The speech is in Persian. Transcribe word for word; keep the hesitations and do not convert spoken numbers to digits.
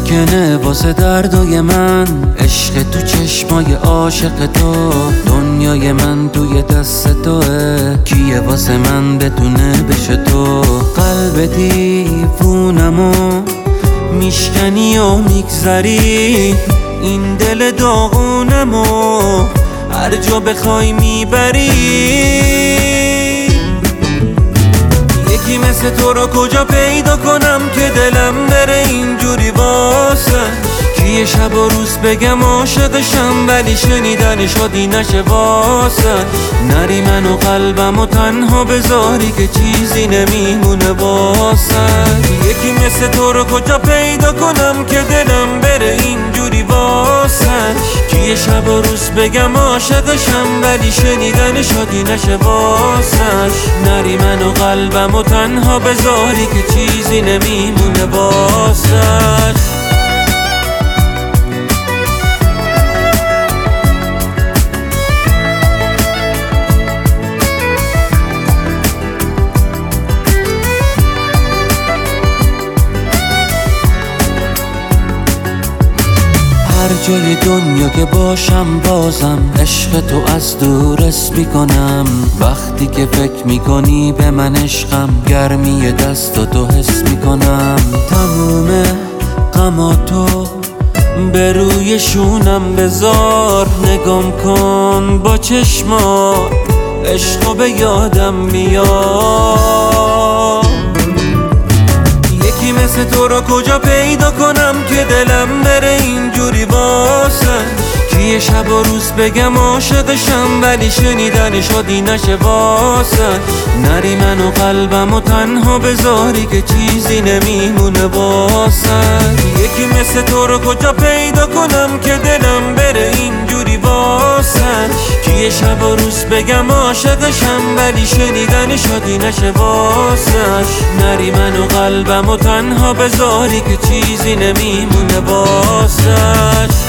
ممکنه واسه دردای من عشق تو چشمای عاشق تو، دنیای من توی دست توه، کیه واسه من بتونه بشه تو؟ قلب دیوونمو میشکنی و میگذری، این دل داغونمو هر جا بخوای میبری. یکی مثل تو رو کجا پیدا کنم که دلم بره اینجوری واسش؟ کیه شب و روز بگم عاشقشم ولی شنیدن شادی نشه واسش؟ نری من و قلبم و تنها بذاری که چیزی نمیمونه واسش. یکی مثل تو رو کجا پیدا کنم که دلم بره اینجوری واسش؟ کیه شب و روز بگم عاشقشم ولی شنیدن شادی نشه واسش؟ نری من و قلبم و تنها بذاری که چیزی نمیمونه واسش. هر جای دنیا که باشم بازم عشق تو از دور حس میکنم. وقتی که فکر میکنی به من عشقم گرمی دست تو حس میکنم. تموم غماتو به روی شونم بذار، نگام کن با چشمات عشقو به یادم میاد. یکی مثل تو رو کجا پیدا کنم که دلم بره اینجوری واسش؟ کیه شب و روز بگم عاشقشم ولی شنیدن شادی نشه واسش؟ نری من و قلبم و تنها بذاری که چیزی نمیمونه واسش. یکی مثل تو رو کجا پیدا کنم که دلم بره اینجوری واسش؟ کیه شب و روز بگم عاشقشم ولی شنیدن شادی نشه واسش؟ نری من و قلبم و تنها بذاری که چیزی نمیمونه واسش.